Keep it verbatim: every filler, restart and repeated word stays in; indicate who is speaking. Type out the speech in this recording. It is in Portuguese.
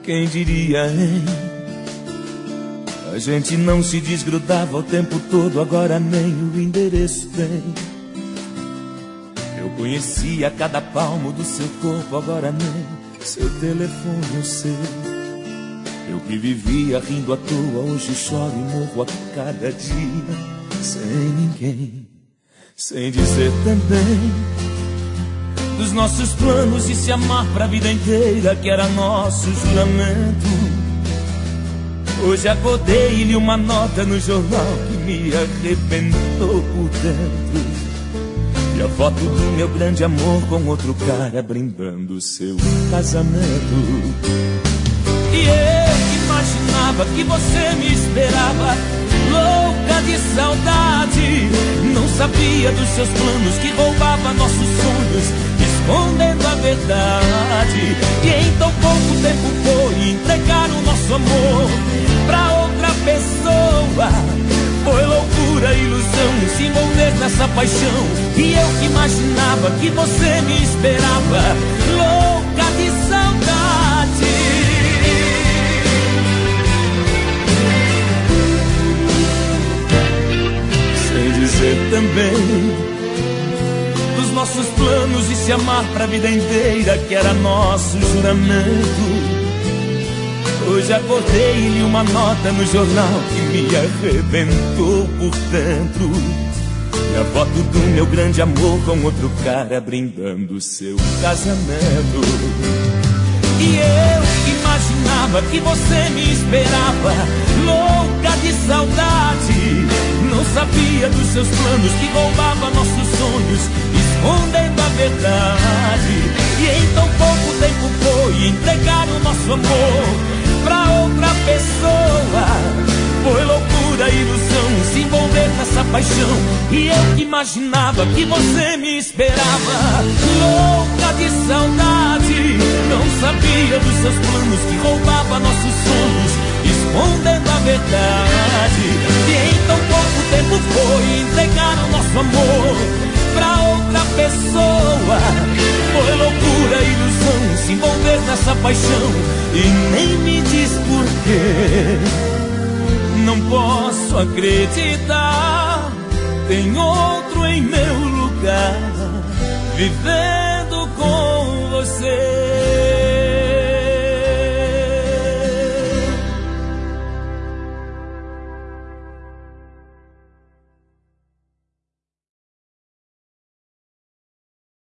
Speaker 1: Quem diria, hein? A gente não se desgrudava o tempo todo, agora nem o endereço tem. Eu conhecia cada palmo do seu corpo, agora nem seu telefone eu sei. Eu que vivia rindo à toa, hoje choro e morro a cada dia, sem ninguém, sem dizer também dos nossos planos de se amar pra vida inteira, que era nosso juramento. Hoje acordei e li uma nota no jornal que me arrebentou por dentro. E a foto do meu grande amor com outro cara brindando o seu casamento. E eu que imaginava que você me esperava, louca de saudade. Não sabia dos seus planos que roubava nossos sonhos, escondendo a verdade. E em tão pouco tempo foi entregar o nosso amor pra outra pessoa. Foi loucura, ilusão, se envolver nessa paixão. E eu que imaginava que você me esperava, louca de saudade. Sem dizer também dos nossos planos de se amar pra vida inteira, que era nosso juramento. Hoje acordei e li uma nota no jornal que me arrebentou por dentro. E a foto do meu grande amor com outro cara brindando o seu casamento. E eu que imaginava que você me esperava, louca de saudade. Não sabia dos seus planos que roubava nossos sonhos, escondendo a verdade. E em tão pouco tempo foi entregar o nosso amor pra outra pessoa. Foi loucura, ilusão, se envolver nessa paixão. E eu que imaginava que você me esperava, louca de saudade. Não sabia dos seus planos que roubava nossos sonhos, escondendo a verdade. E em tão pouco tempo foi entregar o nosso amor pra outra pessoa. Foi loucura, ilusão, se envolver nessa paixão. E nem me diz porquê, não posso acreditar. Tem outro em meu lugar, viver